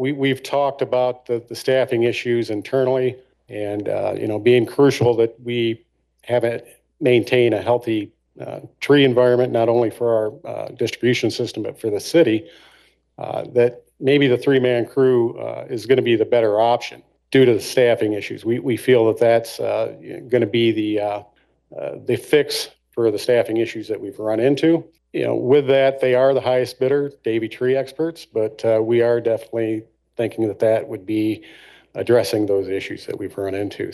we've talked about the staffing issues internally and, being crucial that we maintain a healthy tree environment, not only for our distribution system, but for the city, that maybe the three-man crew is going to be the better option due to the staffing issues. We feel that that's going to be the fix for the staffing issues that we've run into. With that, they are the highest bidder, Davey Tree Experts, but we are definitely thinking that would be addressing those issues that we've run into.